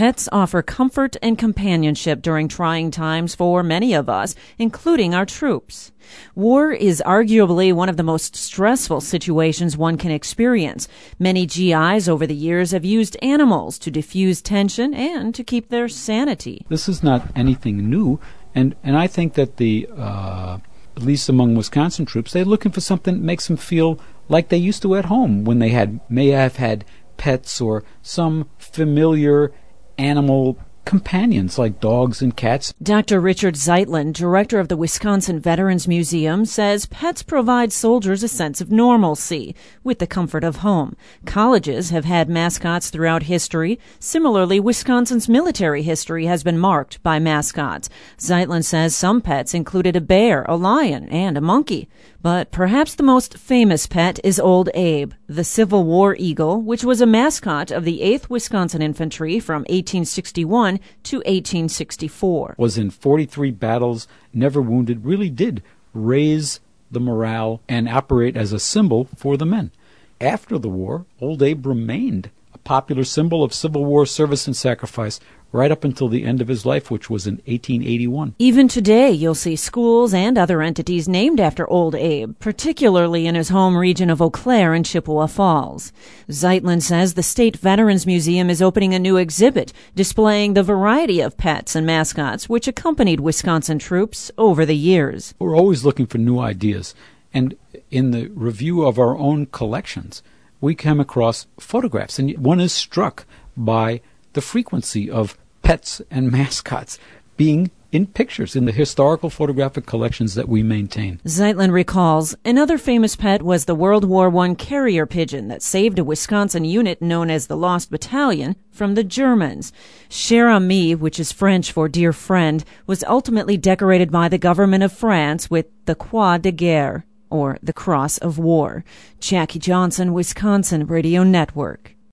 Pets offer comfort and companionship during trying times for many of us, including our troops. War is arguably one of the most stressful situations one can experience. Many GIs over the years have used animals to diffuse tension and to keep their sanity. This is not anything new, and I think that at least among Wisconsin troops, they're looking for something that makes them feel like they used to at home when they may have had pets or some familiar animal companions like dogs and cats. Dr. Richard Zeitlin, director of the Wisconsin Veterans Museum, says pets provide soldiers a sense of normalcy with the comfort of home. Colleges have had mascots throughout history. Similarly, Wisconsin's military history has been marked by mascots. Zeitlin says some pets included a bear, a lion, and a monkey. But perhaps the most famous pet is Old Abe, the Civil War eagle, which was a mascot of the 8th Wisconsin Infantry from 1861 to 1864. Was in 43 battles, never wounded, really did raise the morale and operate as a symbol for the men. After the war, Old Abe remained a popular symbol of Civil War service and sacrifice right up until the end of his life, which was in 1881. Even today, you'll see schools and other entities named after Old Abe, particularly in his home region of Eau Claire and Chippewa Falls. Zeitlin says the State Veterans Museum is opening a new exhibit displaying the variety of pets and mascots which accompanied Wisconsin troops over the years. We're always looking for new ideas, and in the review of our own collections, we come across photographs, and one is struck by the frequency of pets and mascots being in pictures in the historical photographic collections that we maintain. Zeitlin recalls another famous pet was the World War I carrier pigeon that saved a Wisconsin unit known as the Lost Battalion from the Germans. Cher ami, which is French for dear friend, was ultimately decorated by the government of France with the Croix de Guerre, or the Cross of War. Jackie Johnson, Wisconsin Radio Network.